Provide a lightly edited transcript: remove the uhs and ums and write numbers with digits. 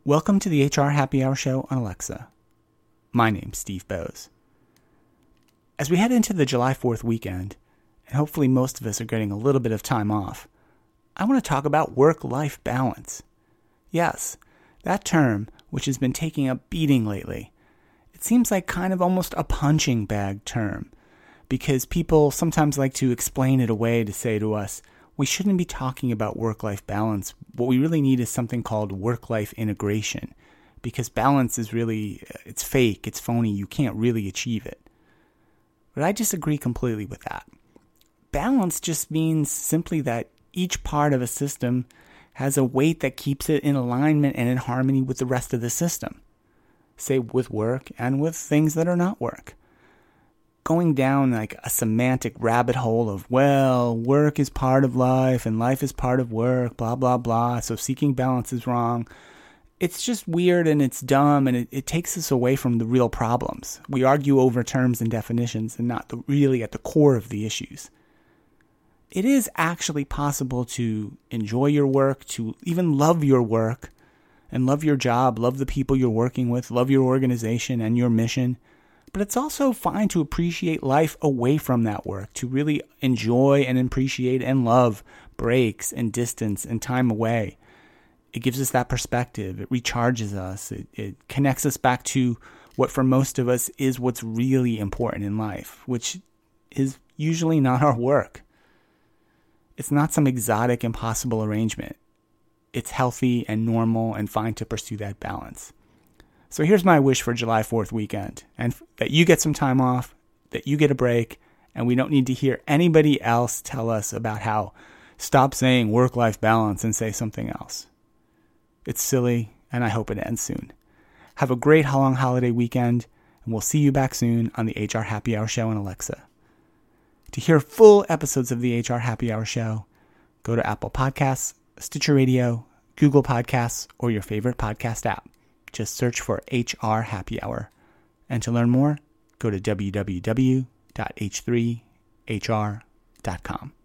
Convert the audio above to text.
Welcome to the HR Happy Hour Show on Alexa. My name's Steve Bowes. As we head into the July 4th weekend, and hopefully most of us are getting a little bit of time off, I want to talk about work-life balance. Yes, that term, which has been taking a beating lately. It seems like kind of almost a punching bag term, because people sometimes like to explain it away to say to us, we shouldn't be talking about work-life balance. What we really need is something called work-life integration, because balance is really, it's fake, it's phony, you can't really achieve it. But I disagree completely with that. Balance just means simply that each part of a system has a weight that keeps it in alignment and in harmony with the rest of the system. Say with work and with things that are not work. Going down like a semantic rabbit hole of, well, work is part of life and life is part of work, blah, blah, blah, so seeking balance is wrong. It's just weird and it's dumb, and it takes us away from the real problems. We argue over terms and definitions and not really at the core of the issues. It is actually possible to enjoy your work, to even love your work and love your job, love the people you're working with, love your organization and your mission. But it's also fine to appreciate life away from that work, to really enjoy and appreciate and love breaks and distance and time away. It gives us that perspective. It recharges us. It connects us back to what for most of us is what's really important in life, which is usually not our work. It's not some exotic, impossible arrangement. It's healthy and normal and fine to pursue that balance. So here's my wish for July 4th weekend, and that you get some time off, that you get a break, and we don't need to hear anybody else tell us about how stop saying work-life balance and say something else. It's silly, and I hope it ends soon. Have a great long holiday weekend, and we'll see you back soon on the HR Happy Hour Show on Alexa. To hear full episodes of the HR Happy Hour Show, go to Apple Podcasts, Stitcher Radio, Google Podcasts, or your favorite podcast app. Just search for HR Happy Hour. And to learn more, go to www.h3hr.com.